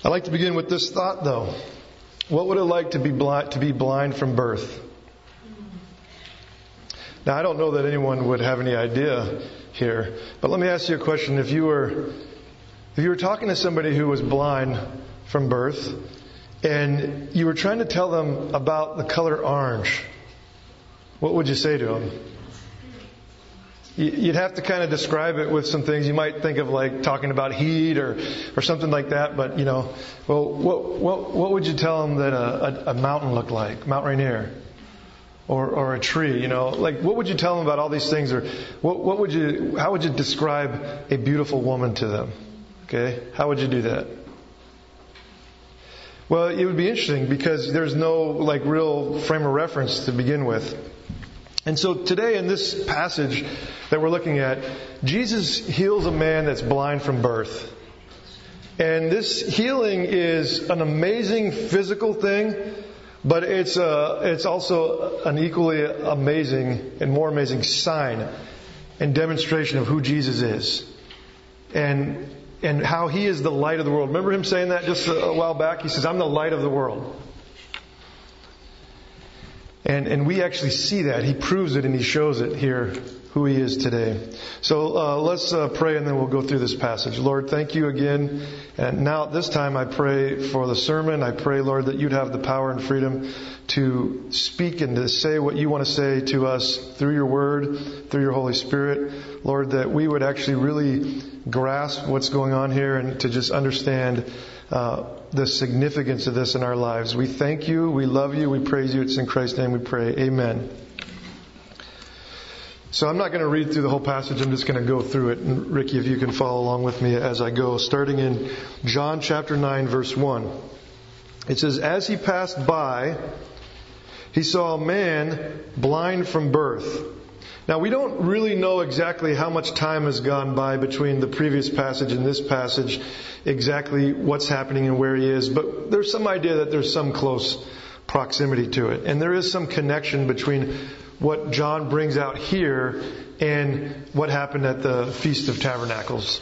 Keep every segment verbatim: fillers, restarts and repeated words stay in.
I'd like to begin with this thought, though. What would it like to be blind, to be blind from birth? Now, I don't know that anyone would have any idea here, but let me ask you a question. If you were, if you were talking to somebody who was blind from birth, and you were trying to tell them about the color orange, what would you say to them? You'd have to kind of describe it with some things. You might think of like talking about heat or, or something like that. But, you know, well, what, what, what would you tell them that a, a, a mountain looked like? Mount Rainier. Or, or a tree, you know, like what would you tell them about all these things? Or what, what would you, how would you describe a beautiful woman to them? Okay. How would you do that? Well, it would be interesting because there's no like real frame of reference to begin with. And so today in this passage that we're looking at, Jesus heals a man that's blind from birth. And this healing is an amazing physical thing, but it's a, it's also an equally amazing and more amazing sign and demonstration of who Jesus is. And, and how He is the light of the world. Remember Him saying that just a while back? He says, I'm the light of the world. And and we actually see that. He proves it and He shows it here, who He is today. So uh, let's uh, pray and then we'll go through this passage. Lord, thank You again. And now at this time I pray for the sermon. I pray, Lord, that You'd have the power and freedom to speak and to say what You want to say to us through Your Word, through Your Holy Spirit. Lord, that we would actually really grasp what's going on here and to just understand uh, the significance of this in our lives. We thank You, we love You, we praise You. It's in Christ's name we pray. Amen. So I'm not going to read through the whole passage. I'm just going to go through it. And Ricky, if you can follow along with me as I go. Starting in John chapter nine, verse one. It says, as He passed by, He saw a man blind from birth. Now, we don't really know exactly how much time has gone by between the previous passage and this passage, exactly what's happening and where he is, but there's some idea that there's some close proximity to it. And there is some connection between what John brings out here and what happened at the Feast of Tabernacles.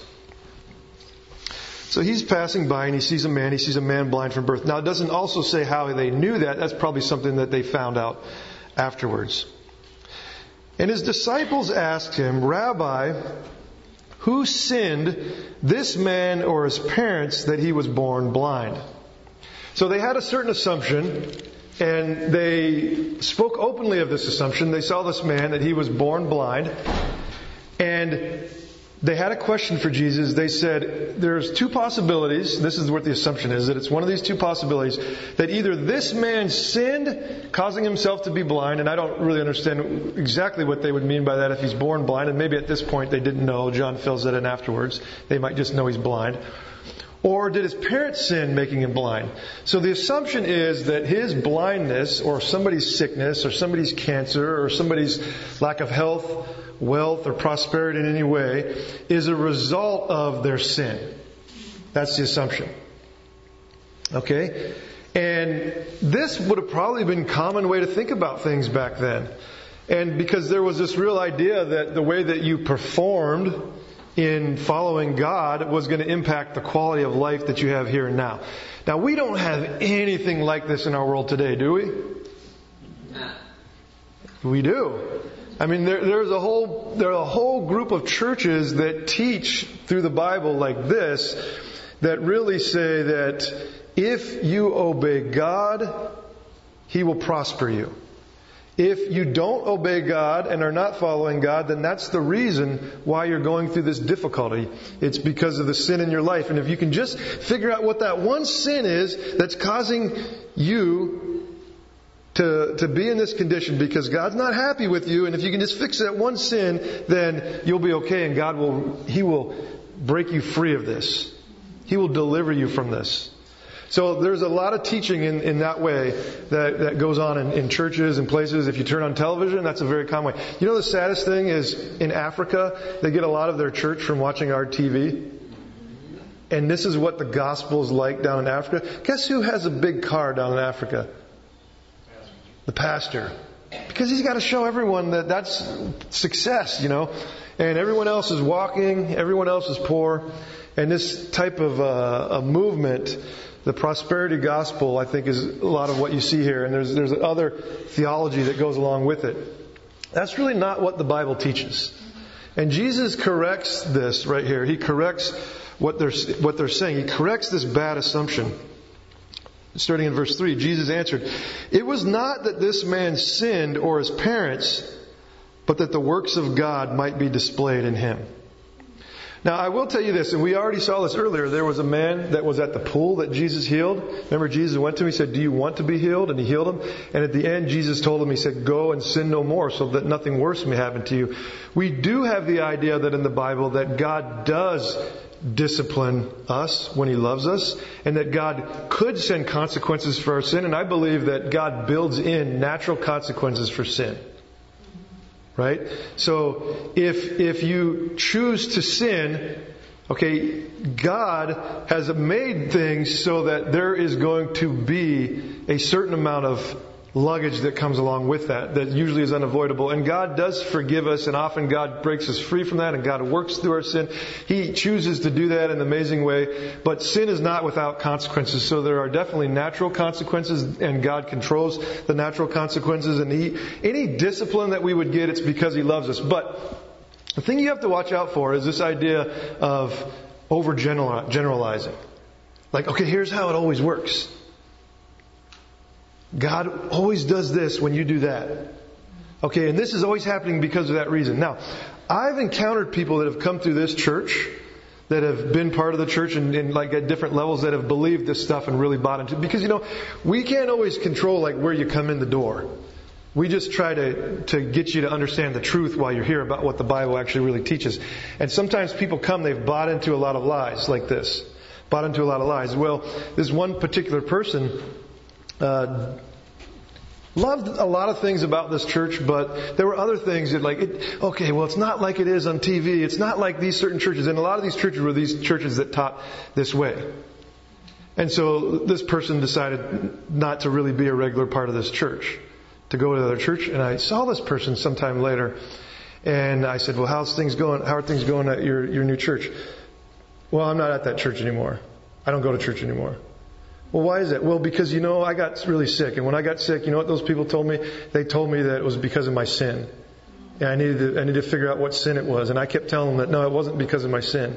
So he's passing by and he sees a man, he sees a man blind from birth. Now, it doesn't also say how they knew that. That's probably something that they found out afterwards. And His disciples asked Him, Rabbi, who sinned, this man or his parents, that he was born blind? So they had a certain assumption, and they spoke openly of this assumption. They saw this man, that he was born blind, and they had a question for Jesus. They said, there's two possibilities. This is what the assumption is, that it's one of these two possibilities. That either this man sinned, causing himself to be blind, and I don't really understand exactly what they would mean by that if he's born blind, and maybe at this point they didn't know. John fills that in afterwards. They might just know he's blind. Or did his parents sin, making him blind? So the assumption is that his blindness, or somebody's sickness, or somebody's cancer, or somebody's lack of health, wealth, or prosperity in any way, is a result of their sin. That's the assumption. Okay? And this would have probably been a common way to think about things back then. And because there was this real idea that the way that you performed in following God was going to impact the quality of life that you have here and now. Now, we don't have anything like this in our world today, do we? We do. I mean, there, there's a whole there's a whole group of churches that teach through the Bible like this, that really say that if you obey God, He will prosper you. If you don't obey God and are not following God, then that's the reason why you're going through this difficulty. It's because of the sin in your life. And if you can just figure out what that one sin is that's causing you to, to be in this condition because God's not happy with you, and if you can just fix that one sin, then you'll be okay, and God will, He will break you free of this. He will deliver you from this. So there's a lot of teaching in, in that way that, that goes on in, in churches and places. If you turn on television, that's a very common way. You know, the saddest thing is in Africa, they get a lot of their church from watching our T V. And this is what the gospel is like down in Africa. Guess who has a big car down in Africa? The pastor. Because he's got to show everyone that that's success, you know. and everyone else is walking, everyone else is poor. And this type of uh, a movement, the prosperity gospel, I think is a lot of what you see here. And there's there's other theology that goes along with it. That's really not what the Bible teaches. And Jesus corrects this right here. He corrects what they're what they're saying. He corrects this bad assumption. Starting in verse three, Jesus answered, "It was not that this man sinned or his parents, but that the works of God might be displayed in him." Now, I will tell you this, and we already saw this earlier. There was a man that was at the pool that Jesus healed. Remember, Jesus went to him, he said, "Do you want to be healed?" And he healed him. And at the end, Jesus told him, he said, "Go and sin no more so that nothing worse may happen to you." We do have the idea that in the Bible that God does discipline us when He loves us, and that God could send consequences for our sin. And I believe that God builds in natural consequences for sin. Right? So if if you choose to sin, okay, God has made things so that there is going to be a certain amount of luggage that comes along with that, that usually is unavoidable. And God does forgive us, and often God breaks us free from that, and God works through our sin. He chooses to do that in an amazing way. But sin is not without consequences. So there are definitely natural consequences, and God controls the natural consequences. And he, any discipline that we would get, it's because He loves us. But the thing you have to watch out for is this idea of overgeneralizing. Like, okay, here's how it always works. God always does this when you do that. Okay, and this is always happening because of that reason. Now, I've encountered people that have come through this church, that have been part of the church and, and like at different levels, that have believed this stuff and really bought into it. Because, you know, we can't always control like where you come in the door. We just try to, to get you to understand the truth while you're here about what the Bible actually really teaches. And sometimes people come, they've bought into a lot of lies like this. Bought into a lot of lies. Well, this one particular person Uh, loved a lot of things about this church, but there were other things that like, it, okay, well, it's not like it is on T V. It's not like these certain churches. And a lot of these churches were these churches that taught this way. And so this person decided not to really be a regular part of this church, to go to another church. And I saw this person sometime later, and I said, "Well, how's things going? How are things going at your, your new church?" "Well, I'm not at that church anymore. I don't go to church anymore." "Well, why is that?" "Well, because, you know, I got really sick. And when I got sick, you know what those people told me? They told me that it was because of my sin. And I needed to, I needed to figure out what sin it was. And I kept telling them that, no, it wasn't because of my sin."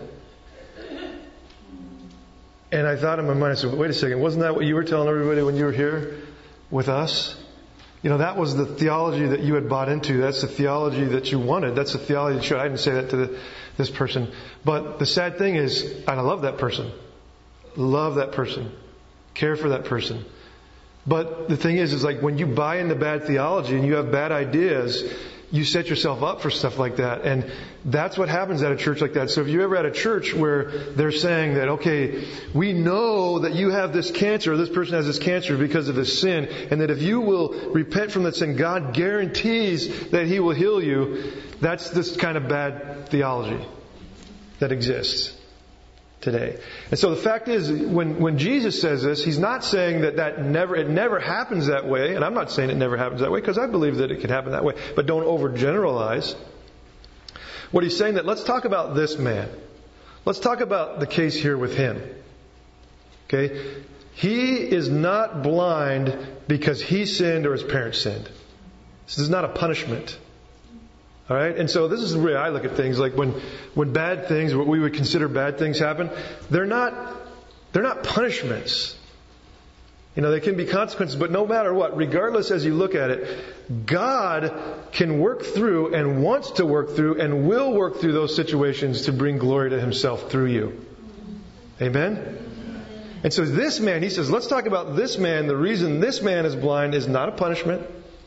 And I thought in my mind, I said, "Wait a second. Wasn't that what you were telling everybody when you were here with us? You know, that was the theology that you had bought into. That's the theology that you wanted. That's the theology that you, I didn't say that to the, this person. But the sad thing is, I love that person. Love that person. Care for that person. But the thing is, is like when you buy into bad theology and you have bad ideas, you set yourself up for stuff like that. And that's what happens at a church like that. So if you ever at a church where they're saying that, okay, we know that you have this cancer, or this person has this cancer because of this sin, and that if you will repent from that sin, God guarantees that He will heal you, that's this kind of bad theology that exists today. And so the fact is, when, when Jesus says this, He's not saying that that never, it never happens that way. And I'm not saying it never happens that way, because I believe that it can happen that way. But don't overgeneralize. What He's saying that let's talk about this man. Let's talk about the case here with him. Okay? He is not blind because he sinned or his parents sinned. This is not a punishment. All right, and so this is the way I look at things. Like when, when bad things, what we would consider bad things happen, they're not, they're not punishments. You know, they can be consequences, but no matter what, regardless as you look at it, God can work through and wants to work through and will work through those situations to bring glory to Himself through you. Amen? And so this man, he says, let's talk about this man. The reason this man is blind is not a punishment.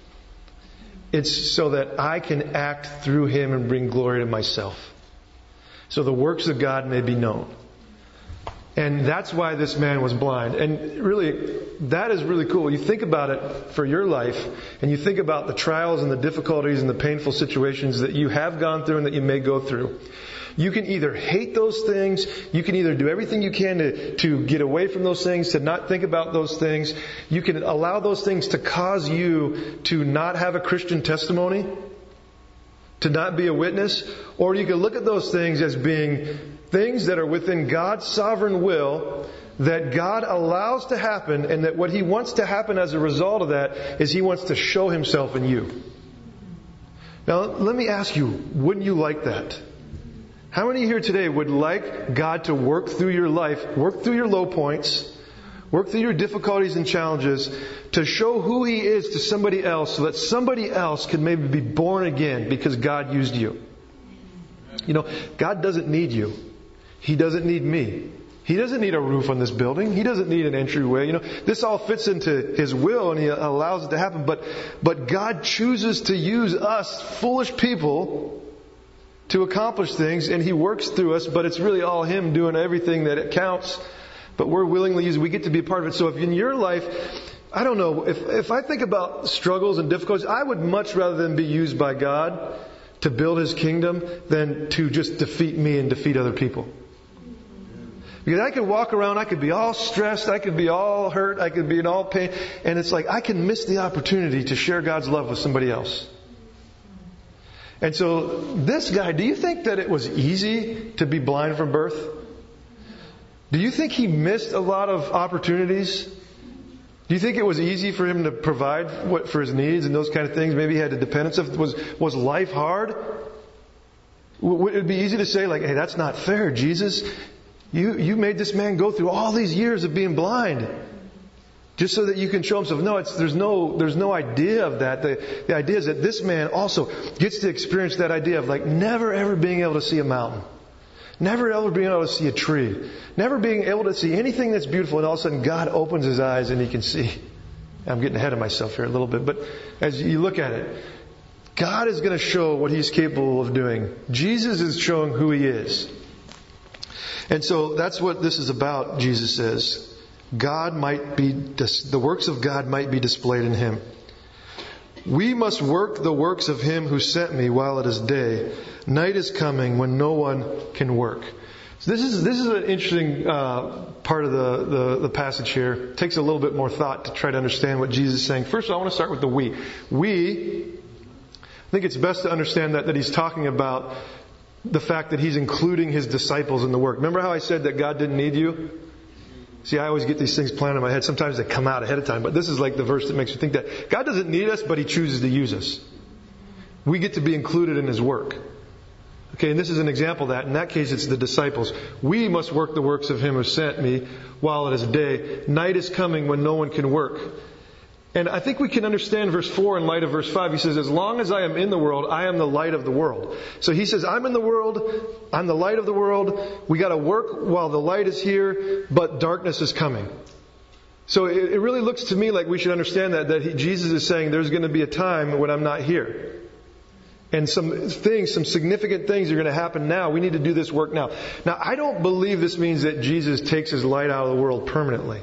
It's so that I can act through him and bring glory to myself. So the works of God may be known. And that's why this man was blind. And really, that is really cool. You think about it for your life, and you think about the trials and the difficulties and the painful situations that you have gone through and that you may go through. You can either hate those things, you can either do everything you can to, to get away from those things, to not think about those things. You can allow those things to cause you to not have a Christian testimony. to not be a witness, or you can look at those things as being things that are within God's sovereign will that God allows to happen, and that what He wants to happen as a result of that is He wants to show Himself in you. Now, let me ask you, wouldn't you like that? How many here today would like God to work through your life, work through your low points, work through your difficulties and challenges to show who He is to somebody else so that somebody else could maybe be born again because God used you? You know, God doesn't need you. He doesn't need me. He doesn't need a roof on this building. He doesn't need an entryway. You know, this all fits into His will and He allows it to happen. But, but God chooses to use us, foolish people, to accomplish things, and He works through us, but it's really all Him doing everything that it counts. But we're willingly used. We get to be a part of it. So if in your life, I don't know, if, if I think about struggles and difficulties, I would much rather than be used by God to build His kingdom than to just defeat me and defeat other people. Because I could walk around, I could be all stressed, I could be all hurt, I could be in all pain, and it's like I can miss the opportunity to share God's love with somebody else. And so this guy, do you think that it was easy to be blind from birth? Do you think he missed a lot of opportunities? Do you think it was easy for him to provide what for his needs and those kind of things? Maybe he had a dependence of, was, was life hard? Would it be easy to say like, hey, that's not fair, Jesus? You, you made this man go through all these years of being blind just so that you can show himself. No, it's, there's no, there's no idea of that. The, the idea is that this man also gets to experience that idea of like never ever being able to see a mountain. Never ever being able to see a tree. Never being able to see anything that's beautiful, and all of a sudden God opens His eyes and He can see. I'm getting ahead of myself here a little bit, but as you look at it, God is going to show what He's capable of doing. Jesus is showing who He is. And so that's what this is about, Jesus says. God might be, the works of God might be displayed in Him. We must work the works of Him who sent me while it is day. Night is coming when no one can work. So this is this is an interesting uh, part of the, the, the passage here. It takes a little bit more thought to try to understand what Jesus is saying. First, I want to start with the we. We, I think it's best to understand that, that He's talking about the fact that He's including His disciples in the work. Remember how I said that God didn't need you? See, I always get these things planned in my head. Sometimes they come out ahead of time. But this is like the verse that makes you think that God doesn't need us, but He chooses to use us. We get to be included in His work. Okay, and this is an example of that. In that case, it's the disciples. We must work the works of Him who sent me while it is day. Night is coming when no one can work. And I think we can understand verse four in light of verse five. He says, as long as I am in the world, I am the light of the world. So He says, I'm in the world, I'm the light of the world. We got to work while the light is here, but darkness is coming. So it, it really looks to me like we should understand that, that he, Jesus is saying there's going to be a time when I'm not here. And some things, some significant things are going to happen now. We need to do this work now. Now, I don't believe this means that Jesus takes His light out of the world permanently.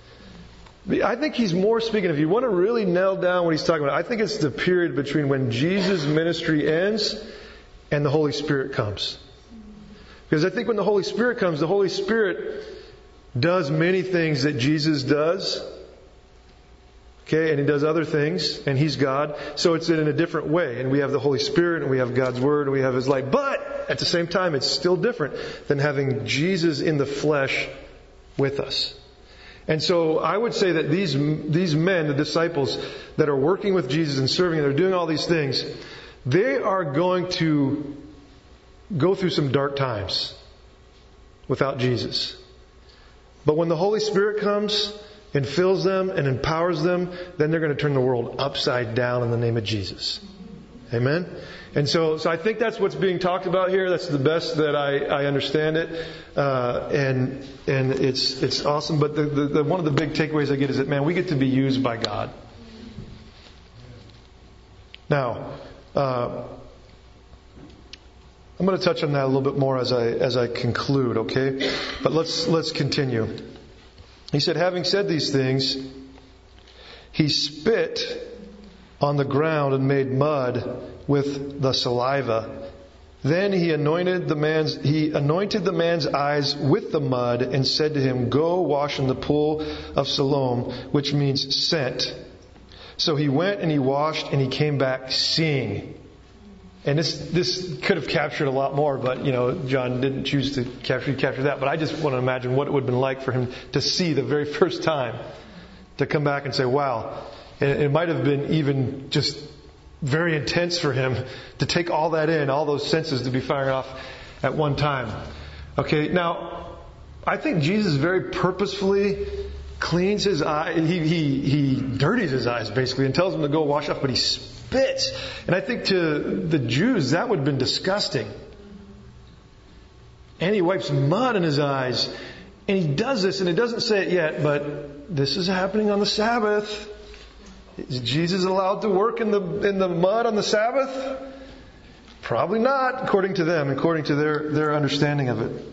I think He's more speaking, if you want to really nail down what He's talking about, I think it's the period between when Jesus' ministry ends and the Holy Spirit comes. Because I think when the Holy Spirit comes, the Holy Spirit does many things that Jesus does. Okay, and He does other things, and He's God. So it's in a different way. And we have the Holy Spirit, and we have God's Word, and we have His light. But at the same time, it's still different than having Jesus in the flesh with us. And so I would say that these these men, the disciples that are working with Jesus and serving, and they're doing all these things, they are going to go through some dark times without Jesus. But when the Holy Spirit comes and fills them and empowers them, then they're going to turn the world upside down in the name of Jesus. Amen? And so, so I think that's what's being talked about here. That's the best that I, I understand it. Uh, and, and it's, it's awesome. But the, the, the, one of the big takeaways I get is that, man, we get to be used by God. Now, uh, I'm going to touch on that a little bit more as I, as I conclude, okay? But let's, let's continue. He said, having said these things, He spit on the ground and made mud with the saliva. Then he anointed the man's he anointed the man's eyes with the mud and said to him, go wash in the pool of Siloam, which means sent. So he went and he washed and he came back seeing. And this this could have captured a lot more, but, you know, John didn't choose to capture, capture that. But I just want to imagine what it would have been like for him to see the very first time, to come back and say, wow. And it might have been even just very intense for him to take all that in, all those senses to be firing off at one time. Okay, now, I think Jesus very purposefully cleans his eye. He, he, he dirties his eyes, basically, and tells him to go wash off, but he spits. And I think to the Jews, that would have been disgusting. And he wipes mud in his eyes. And he does this, and he doesn't say it yet, but this is happening on the Sabbath. Is Jesus allowed to work in the in the mud on the Sabbath? Probably not, according to them, according to their, their understanding of it.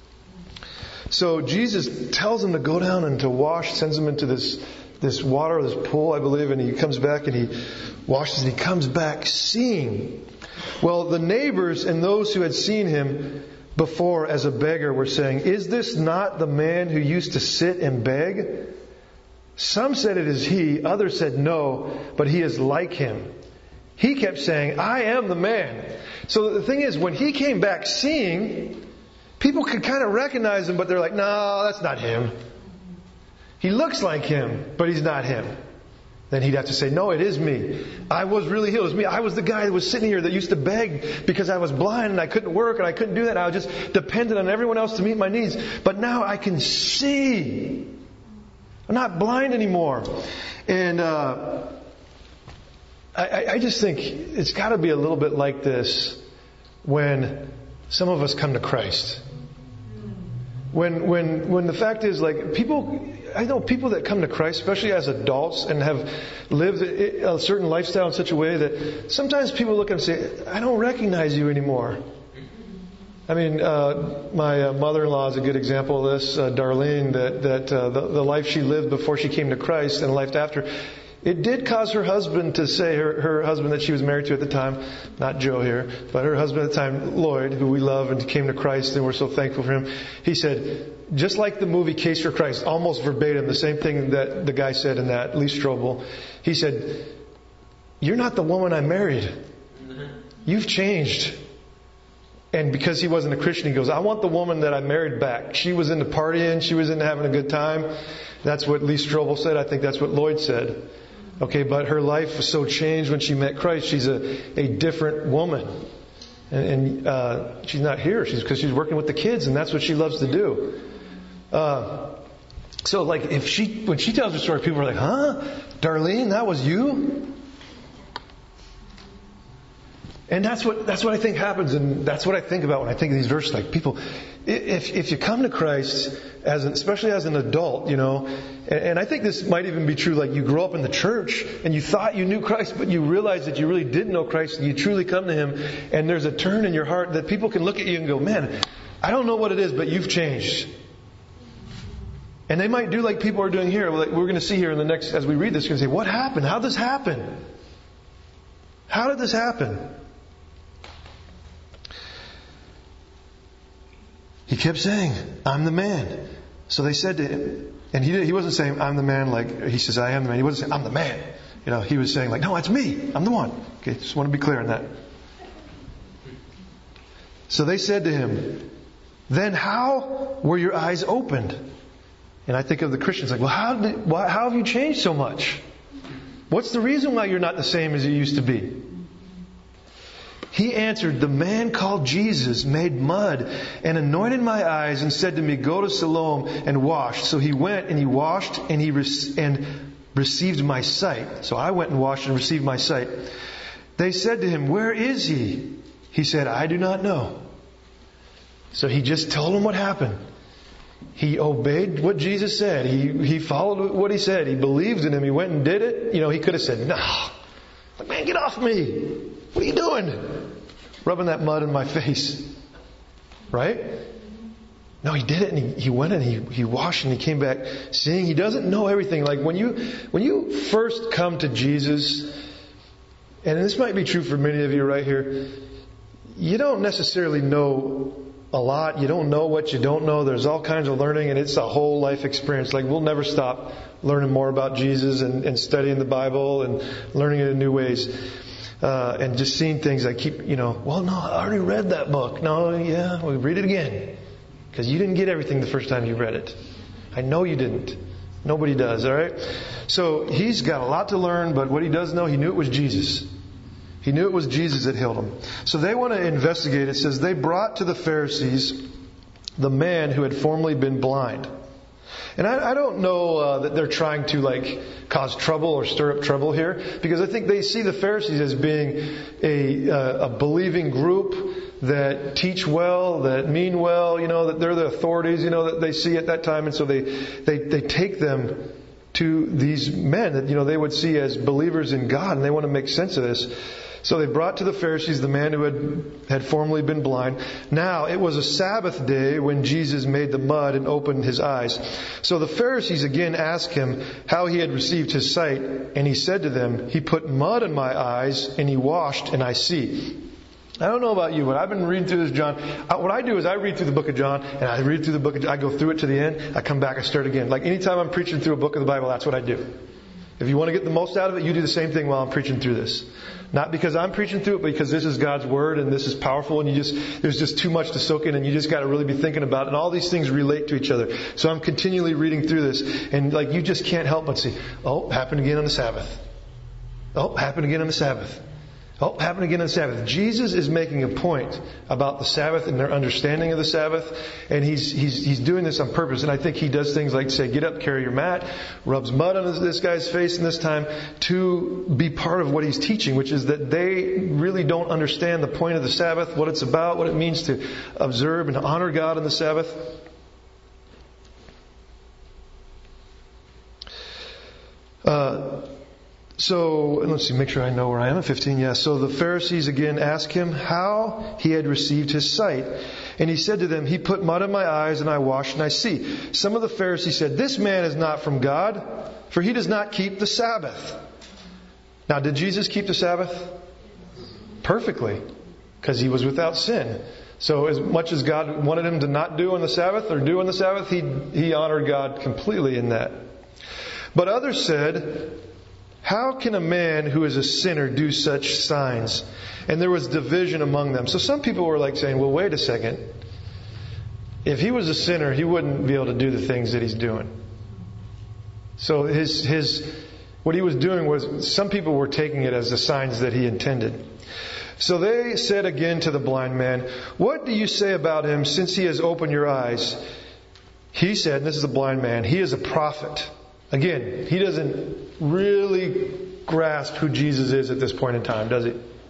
So Jesus tells him to go down and to wash, sends him into this this water, this pool, I believe, and he comes back and he washes and he comes back seeing. Well, the neighbors and those who had seen him before as a beggar were saying, "Is this not the man who used to sit and beg?" Some said it is he, others said no, but he is like him. He kept saying, "I am the man." So the thing is, when he came back seeing, people could kind of recognize him, but they're like, "No, that's not him. He looks like him, but he's not him." Then he'd have to say, "No, it is me. I was really healed. It was me. I was the guy that was sitting here that used to beg because I was blind and I couldn't work and I couldn't do that. I was just dependent on everyone else to meet my needs. But now I can see. I'm not blind anymore." And uh, I, I just think it's got to be a little bit like this when some of us come to Christ. When when when the fact is, like, people, I know people that come to Christ, especially as adults, and have lived a certain lifestyle in such a way that sometimes people look and say, "I don't recognize you anymore." I mean, uh, my uh, mother-in-law is a good example of this, uh, Darlene, that, that uh, the, the life she lived before she came to Christ and the life after, it did cause her husband to say, her, her husband that she was married to at the time, not Joe here, but her husband at the time, Lloyd, who we love and came to Christ and we're so thankful for him, he said, just like the movie Case for Christ, almost verbatim, the same thing that the guy said in that, Lee Strobel, he said, "You're not the woman I married. You've changed." And because he wasn't a Christian, he goes, "I want the woman that I married back. She was into partying. She was into having a good time." That's what Lee Strobel said. I think that's what Lloyd said. Okay, but her life was so changed when she met Christ. She's a, a different woman. And, and uh, she's not here. She's because she's working with the kids, and that's what she loves to do. Uh, so, like, if she, when she tells her story, people are like, "Huh? Darlene, that was you?" And that's what that's what I think happens, and that's what I think about when I think of these verses. Like, people, if if you come to Christ as an, especially as an adult, you know, and, and I think this might even be true. Like, you grow up in the church and you thought you knew Christ, but you realize that you really didn't know Christ, and you truly come to Him, and there's a turn in your heart that people can look at you and go, "Man, I don't know what it is, but you've changed." And they might do like people are doing here. Like we're going to see here in the next, as we read this, you're going to say, "What happened? How did this happen? How did this happen?" He kept saying, "I'm the man." So they said to him, and he he wasn't saying, "I'm the man," like he says, "I am the man." He wasn't saying, "I'm the man." You know, he was saying, like, "No, it's me. I'm the one." Okay, just want to be clear on that. So they said to him, "Then how were your eyes opened?" And I think of the Christians like, "Well, how did, why, how have you changed so much? What's the reason why you're not the same as you used to be?" He answered, "The man called Jesus made mud and anointed my eyes and said to me, 'Go to Siloam and wash.' So he went and he washed and he re- and received my sight." So I went and washed and received my sight. They said to him, "Where is he?" He said, "I do not know." So he just told them what happened. He obeyed what Jesus said. He he followed what he said. He believed in him. He went and did it. You know, he could have said, "No, like, man, get off me. What are you doing? Rubbing that mud in my face." Right? No, he did it, and he, he went and he, he washed and he came back seeing. He doesn't know everything. Like when you when you first come to Jesus, and this might be true for many of you right here, you don't necessarily know a lot. You don't know what you don't know. There's all kinds of learning, and it's a whole life experience. Like we'll never stop learning more about Jesus and, and studying the Bible and learning it in new ways. Uh, and just seeing things I keep, you know, well, no, I already read that book. No, yeah, we'll read it again. Because you didn't get everything the first time you read it. I know you didn't. Nobody does, all right? So he's got a lot to learn, but what he does know, he knew it was Jesus. He knew it was Jesus that healed him. So they want to investigate. It says, they brought to the Pharisees the man who had formerly been blind. And I, I don't know uh, that they're trying to like cause trouble or stir up trouble here, because I think they see the Pharisees as being a, uh, a believing group that teach well, that mean well, you know, that they're the authorities, you know, that they see at that time. And so they, they, they take them to these men that, you know, they would see as believers in God, and they want to make sense of this. So they brought to the Pharisees the man who had, had formerly been blind. Now, it was a Sabbath day when Jesus made the mud and opened his eyes. So the Pharisees again asked him how he had received his sight. And he said to them, he put mud in my eyes and he washed and I see. I don't know about you, but I've been reading through this John. What I do is I read through the book of John, and I read through the book of John. I go through it to the end. I come back, I start again. Like anytime I'm preaching through a book of the Bible, that's what I do. If you want to get the most out of it, you do the same thing while I'm preaching through this. Not because I'm preaching through it, but because this is God's Word and this is powerful, and you just, there's just too much to soak in, and you just got to really be thinking about it. And all these things relate to each other. So I'm continually reading through this, and like you just can't help but see, oh, happened again on the Sabbath. Oh, happened again on the Sabbath. Oh, happened again on the Sabbath. Jesus is making a point about the Sabbath and their understanding of the Sabbath, and he's he's he's doing this on purpose. And I think he does things like say, "Get up, carry your mat," rubs mud on this guy's face in this time to be part of what he's teaching, which is that they really don't understand the point of the Sabbath, what it's about, what it means to observe and honor God on the Sabbath. Uh, So, let's see, make sure I know where I am at fifteen. Yes. So the Pharisees again asked him how he had received his sight. And he said to them, he put mud in my eyes and I washed and I see. Some of the Pharisees said, this man is not from God, for he does not keep the Sabbath. Now, did Jesus keep the Sabbath? Perfectly. Because he was without sin. So as much as God wanted him to not do on the Sabbath or do on the Sabbath, he, he honored God completely in that. But others said, how can a man who is a sinner do such signs? And there was division among them. So some people were like saying, well, wait a second. If he was a sinner, he wouldn't be able to do the things that he's doing. So his, his, what he was doing was, some people were taking it as the signs that he intended. So they said again to the blind man, what do you say about him since he has opened your eyes? He said, and this is the blind man, he is a prophet. Again, he doesn't really grasp who Jesus is at this point in time, does he?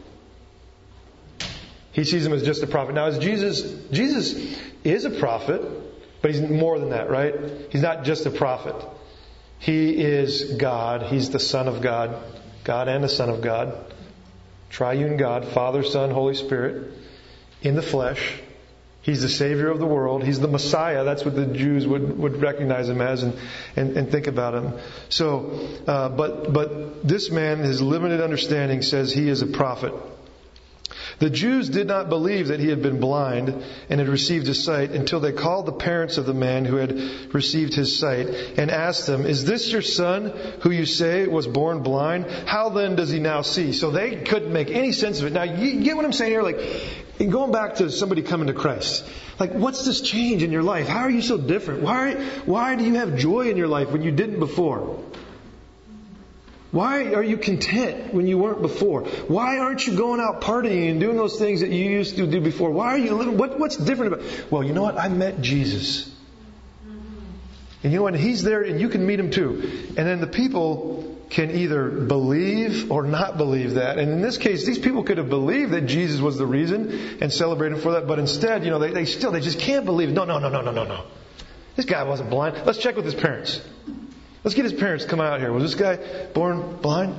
He sees him as just a prophet. Now, is Jesus, Jesus is a prophet, but he's more than that, right? He's not just a prophet. He is God. He's the Son of God. God and the Son of God. Triune God, Father, Son, Holy Spirit, in the flesh. He's the Savior of the world. He's the Messiah. That's what the Jews would, would recognize him as and, and, and think about him. So, uh, but, but this man, his limited understanding says he is a prophet. The Jews did not believe that he had been blind and had received his sight until they called the parents of the man who had received his sight and asked them, is this your son who you say was born blind? How then does he now see? So they couldn't make any sense of it. Now, you get what I'm saying here? Like, going back to somebody coming to Christ. Like, what's this change in your life? How are you so different? Why, why do you have joy in your life when you didn't before? Why are you content when you weren't before? Why aren't you going out partying and doing those things that you used to do before? Why are you living? What, what's different about it? Well, you know what? I met Jesus. And you know what? He's there and you can meet him too. And then the people can either believe or not believe that. And in this case, these people could have believed that Jesus was the reason and celebrated for that. But instead, you know, they, they still, they just can't believe it. No, no, no, no, no, no, no. This guy wasn't blind. Let's check with his parents. Let's get his parents to come out here. Was this guy born blind?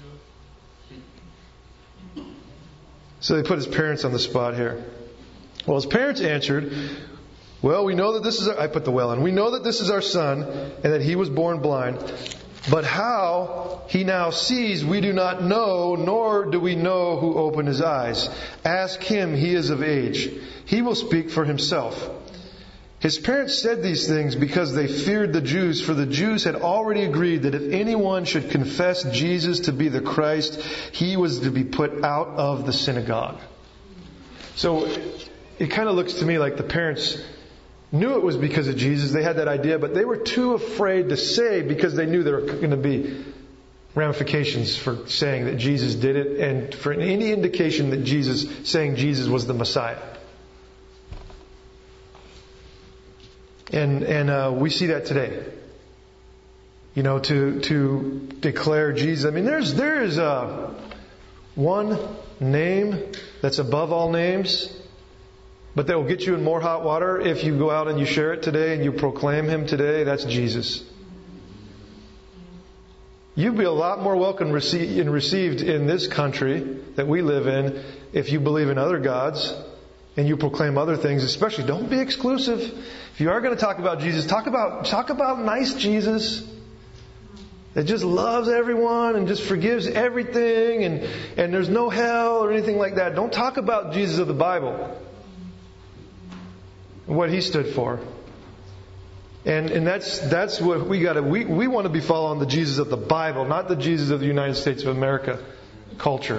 So they put his parents on the spot here. Well, his parents answered, well, we know that this is our, I put the well in. We know that this is our son and that he was born blind. But how he now sees, we do not know, nor do we know who opened his eyes. Ask him, he is of age. He will speak for himself. His parents said these things because they feared the Jews, for the Jews had already agreed that if anyone should confess Jesus to be the Christ, he was to be put out of the synagogue. So it kind of looks to me like the parents knew it was because of Jesus. They had that idea, but they were too afraid to say because they knew there were going to be ramifications for saying that Jesus did it and for any indication that Jesus, saying Jesus was the Messiah. And and uh, we see that today. You know, to to declare Jesus. I mean, there's there is uh, one name that's above all names, but that will get you in more hot water if you go out and you share it today and you proclaim Him today. That's Jesus. You'd be a lot more welcome and received in this country that we live in if you believe in other gods and you proclaim other things. Especially, don't be exclusive. If you are going to talk about Jesus, talk about talk about nice Jesus that just loves everyone and just forgives everything and, and there's no hell or anything like that. Don't talk about Jesus of the Bible and what He stood for. And and that's that's what we got to we we want to be following the Jesus of the Bible, not the Jesus of the United States of America culture.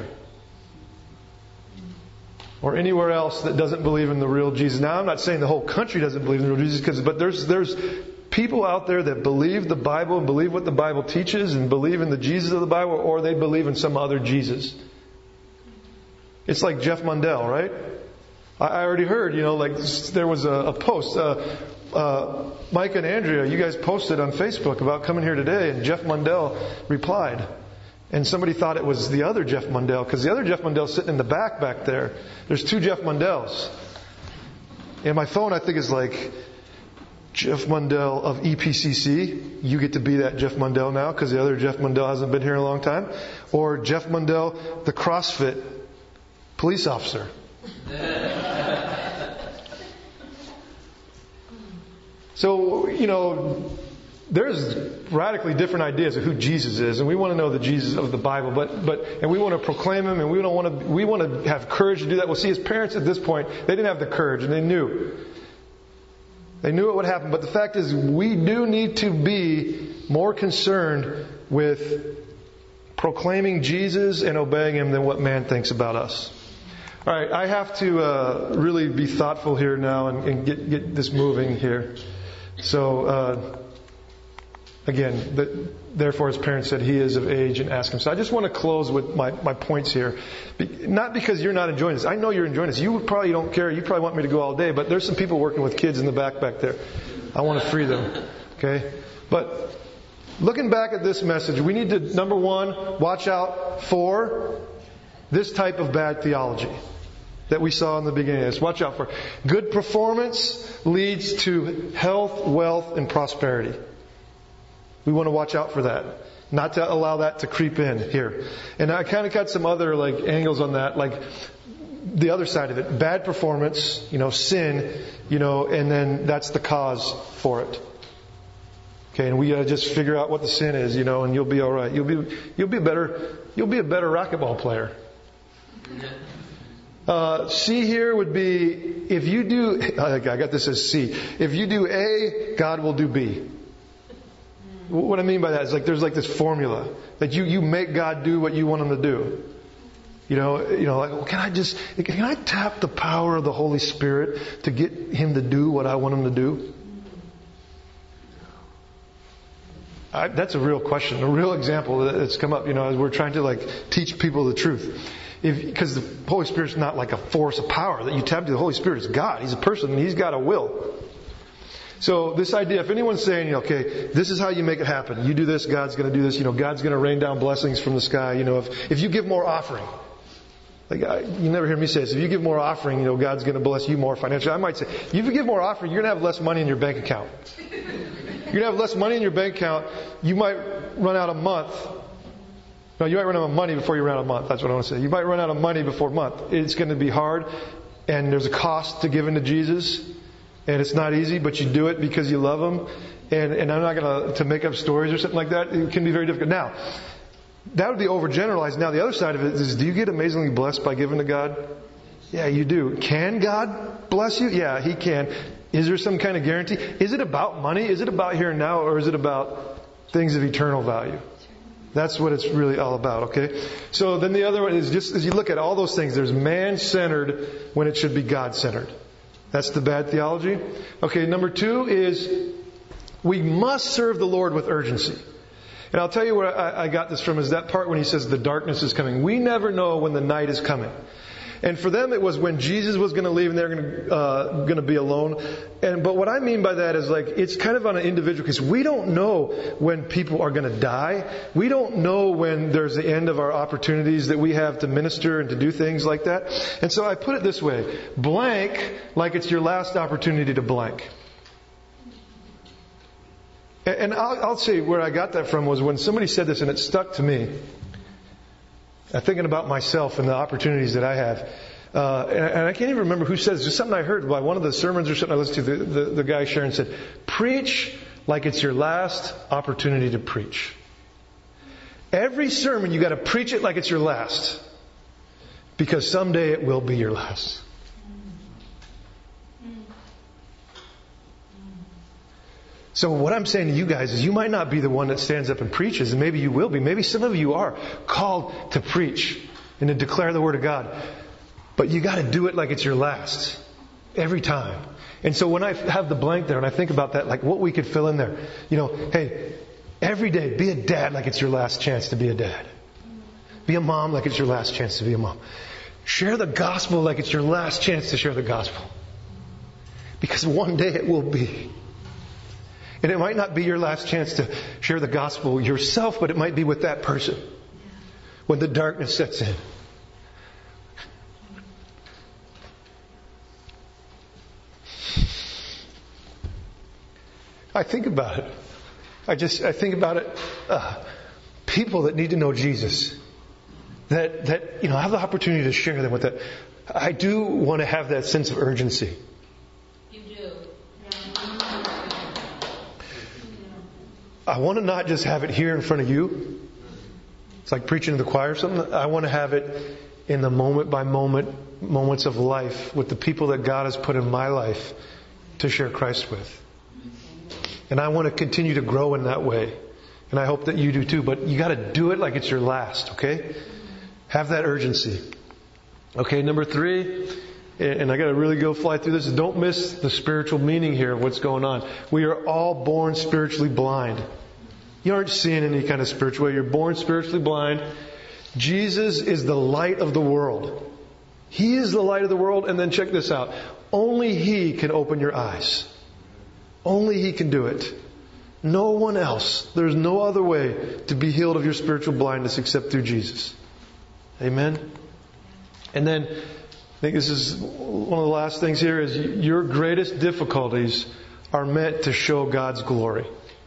Or anywhere else that doesn't believe in the real Jesus. Now, I'm not saying the whole country doesn't believe in the real Jesus, because but there's there's people out there that believe the Bible and believe what the Bible teaches and believe in the Jesus of the Bible, or they believe in some other Jesus. It's like Jeff Mundell, right? I already heard, you know, like there was a, a post. Uh, uh, Mike and Andrea, you guys posted on Facebook about coming here today, and Jeff Mundell replied. And somebody thought it was the other Jeff Mundell, because the other Jeff Mundell's sitting in the back back there. There's two Jeff Mundells. And my phone, I think, is like Jeff Mundell of E P C C. You get to be that Jeff Mundell now, because the other Jeff Mundell hasn't been here in a long time. Or Jeff Mundell, the CrossFit police officer. So, you know, there's radically different ideas of who Jesus is, and we want to know the Jesus of the Bible, but but and we want to proclaim Him, and we don't want to we want to have courage to do that. Well, see, his parents at this point, they didn't have the courage, and they knew. They knew it would happen, but the fact is, we do need to be more concerned with proclaiming Jesus and obeying Him than what man thinks about us. All right, I have to uh, really be thoughtful here now and, and get get this moving here. So. Uh, Again, the, therefore his parents said, he is of age, and ask him. So I just want to close with my, my points here. Be, not because you're not enjoying this. I know you're enjoying this. You probably don't care. You probably want me to go all day, but there's some people working with kids in the back back there. I want to free them. Okay? But looking back at this message, we need to, number one, watch out for this type of bad theology that we saw in the beginning of this. Watch out for. Good performance leads to health, wealth, and prosperity. We want to watch out for that. Not to allow that to creep in here. And I kind of got some other like angles on that, like the other side of it. Bad performance, you know, sin, you know, and then that's the cause for it. Okay, and we gotta just figure out what the sin is, you know, and you'll be all right. You'll be you'll be a better you'll be a better racquetball player. Uh, C here would be if you do. I got this as C. If you do A, God will do B. What I mean by that is like there's like this formula that you, you make God do what you want Him to do. You know, you know, like, well, can I just can I tap the power of the Holy Spirit to get Him to do what I want Him to do? I, that's a real question, a real example that's come up. You know, as we're trying to like teach people the truth, because the Holy Spirit's not like a force of power that you tap to. The Holy Spirit is God. He's a person, and He's got a will. So this idea, if anyone's saying, okay, this is how you make it happen. You do this, God's going to do this. You know, God's going to rain down blessings from the sky. You know, if if you give more offering, like I, you never hear me say this. If you give more offering, you know, God's going to bless you more financially. I might say, if you give more offering, you're going to have less money in your bank account. You're going to have less money in your bank account. You might run out a month. No, you might run out of money before you run out of month. That's what I want to say. You might run out of money before a month. It's going to be hard, and there's a cost to giving to Jesus. And it's not easy, but you do it because you love Him. And, and I'm not going to to make up stories or something like that. It can be very difficult. Now, that would be overgeneralized. Now, the other side of it is, do you get amazingly blessed by giving to God? Yeah, you do. Can God bless you? Yeah, He can. Is there some kind of guarantee? Is it about money? Is it about here and now? Or is it about things of eternal value? That's what it's really all about, okay? So then the other one is just as you look at all those things, there's man-centered when it should be God-centered. That's the bad theology. Okay, number two is we must serve the Lord with urgency. And I'll tell you where I, I got this from is that part when he says the darkness is coming. We never know when the night is coming. And for them, it was when Jesus was going to leave and they're going to, uh, going to be alone. And, but what I mean by that is like, it's kind of on an individual case. We don't know when people are going to die. We don't know when there's the end of our opportunities that we have to minister and to do things like that. And so I put it this way, blank like it's your last opportunity to blank. And I'll, I'll say where I got that from was when somebody said this and it stuck to me. I'm thinking about myself and the opportunities that I have. Uh, and, and I can't even remember who said it. It's just something I heard by one of the sermons or something I listened to. The, the, the guy sharing said, preach like it's your last opportunity to preach. Every sermon, you got to preach it like it's your last. Because someday it will be your last. So what I'm saying to you guys is you might not be the one that stands up and preaches, and maybe you will be. Maybe some of you are called to preach and to declare the Word of God. But you got to do it like it's your last. Every time. And so when I have the blank there and I think about that, like what we could fill in there. You know, hey, every day be a dad like it's your last chance to be a dad. Be a mom like it's your last chance to be a mom. Share the gospel like it's your last chance to share the gospel. Because one day it will be. And it might not be your last chance to share the gospel yourself, but it might be with that person when the darkness sets in. I think about it. I just, I think about it. Uh, people that need to know Jesus. That, that, you know, have the opportunity to share them with that. I do want to have that sense of urgency. I want to not just have it here in front of you. It's like preaching to the choir or something. I want to have it in the moment by moment, moments of life with the people that God has put in my life to share Christ with. And I want to continue to grow in that way. And I hope that you do too. But you got to do it like it's your last, okay? Have that urgency. Okay, number three, and I got to really go fly through this. Don't miss the spiritual meaning here of what's going on. We are all born spiritually blind. You aren't seeing any kind of spiritual way. You're born spiritually blind. Jesus is the light of the world. He is the light of the world. And then check this out. Only He can open your eyes. Only He can do it. No one else. There's no other way to be healed of your spiritual blindness except through Jesus. Amen? And then I think this is one of the last things here is your greatest difficulties are meant to show God's glory.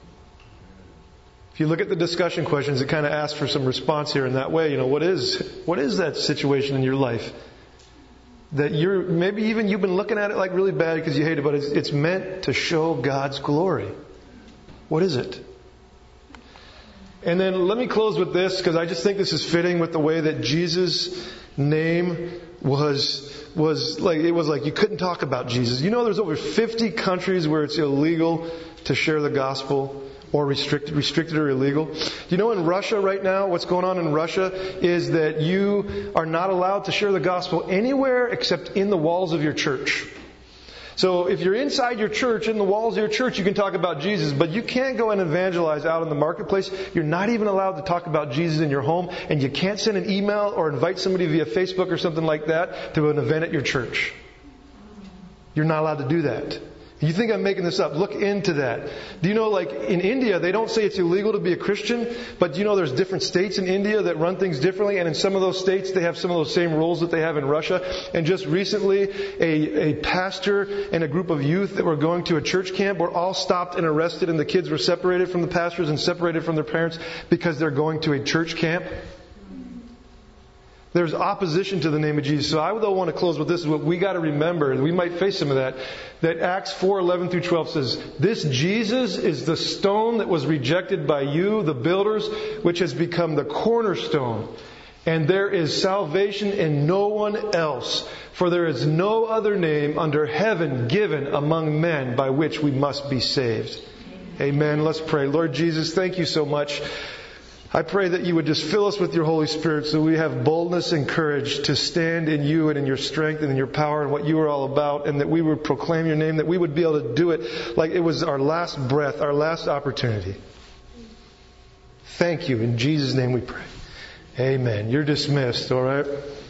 If you look at the discussion questions, it kind of asks for some response here in that way. You know, what is what is that situation in your life that you're maybe even you've been looking at it like really bad because you hate it, but it's, it's meant to show God's glory. What is it? And then let me close with this because I just think this is fitting with the way that Jesus' name was was like it was like you couldn't talk about Jesus. You know, there's over fifty countries where it's illegal to share the gospel or restricted, restricted or illegal. You know, in Russia right now, what's going on in Russia is that you are not allowed to share the gospel anywhere except in the walls of your church. So if you're inside your church, in the walls of your church, you can talk about Jesus, but you can't go and evangelize out in the marketplace. You're not even allowed to talk about Jesus in your home, and you can't send an email or invite somebody via Facebook or something like that to an event at your church. You're not allowed to do that. You think I'm making this up? Look into that. Do you know, like, in India, they don't say it's illegal to be a Christian, but you know there's different states in India that run things differently, and in some of those states, they have some of those same rules that they have in Russia. And just recently, a, a pastor and a group of youth that were going to a church camp were all stopped and arrested, and the kids were separated from the pastors and separated from their parents because they're going to a church camp. There's opposition to the name of Jesus. So I would want to close with this. Is what we got to remember, and we might face some of that, that Acts four eleven through twelve says, this Jesus is the stone that was rejected by you, the builders, which has become the cornerstone. And there is salvation in no one else, for there is no other name under heaven given among men by which we must be saved. Amen. Let's pray. Lord Jesus, thank you so much. I pray that you would just fill us with your Holy Spirit so we have boldness and courage to stand in you and in your strength and in your power and what you are all about, and that we would proclaim your name, that we would be able to do it like it was our last breath, our last opportunity. Thank you. In Jesus' name we pray. Amen. You're dismissed, all right?